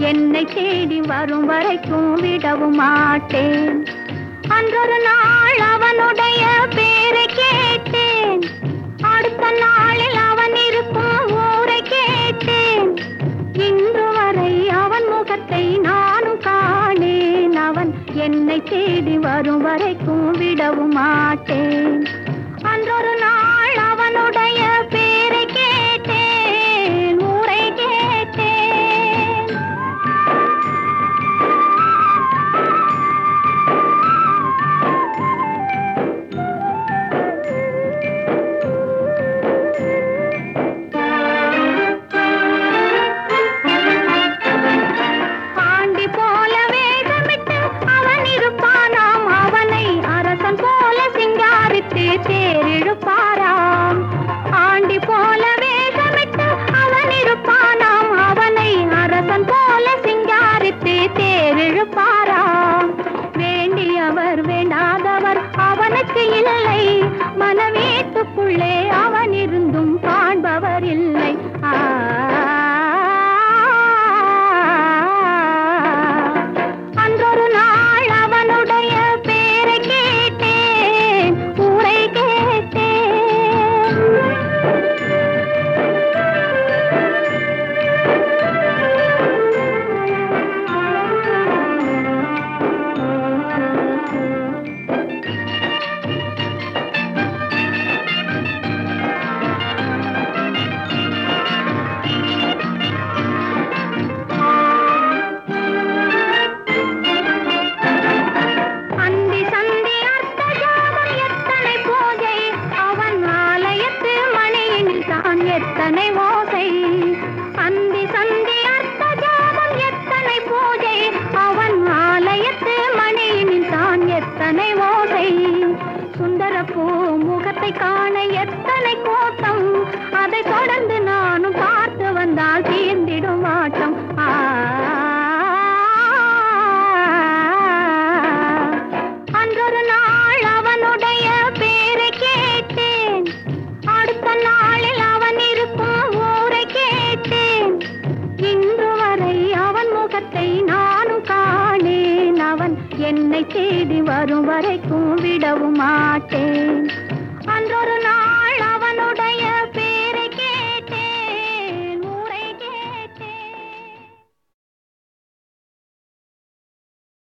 என்னை தேடி வரும் வரைக்கும் விடவும் மாட்டேன். அன்றொரு நாள் அவனுடைய பேரை கேட்டேன், அடுத்த நாளில் அவன் இருக்கும் ஊரை கேட்டேன். இன்று வரை அவன் முகத்தை நானும் காணேன். அவன் என்னை தேடி வரும் வரைக்கும் விடவும் மாட்டேன். அன்றொரு நாள் அவனுடைய பேரை கேட்டேன், ஊரை கேட்டேன். ஆண்டி போல வேகமிட்டு அவன் இருப்பானாம், அவனை அரசன் போல சிங்காரித்து தேரிழுப்பாராம். ஆண்டி போல வேகமிட்டு அவன் இருப்பானாம், அவனை அரசன் போல சிங்காரித்து தேரிழுப்பாராம். வேண்டியவர் வேண்டாதவர் அவனுக்கு இல்லை, மனவீட்டுக்குள்ளே அவன் இருந்தும் காண்பவர் இல்லை. அன்றொரு நாள் அவனுடைய பேரை கேட்டேன், ஊரை கேட்டேன். அந்தி சந்தி அர்த்த ஜாமம் எத்தனை பூஜை, அவன் ஆலயத்து மணியினில் தான் எத்தனை ஓசை. அந்தி சந்தி அர்த்த ஜாமம் எத்தனை பூஜை, அவன் ஆலயத்து மணியினில் தான் எத்தனை ஓசை. சுந்தர பூ முகத்தை காண எத்தனை கூட்டம், அதை தொடர்ந்து நானும் பார்த்து வந்தால் தீர்ந்திடும் ஆட்டம். அன்றொரு நாள் அவனுடைய பேரை கேட்டேன், அடுத்த நாளில் அவன் இருக்கும் ஊரை கேட்டேன். இன்று வரை அவன் முகத்தை நானும் காணேன். அவன் என்னை தேடி வரும் வரைக்கும் விடவும் மாட்டேன். அன்றொரு நாள்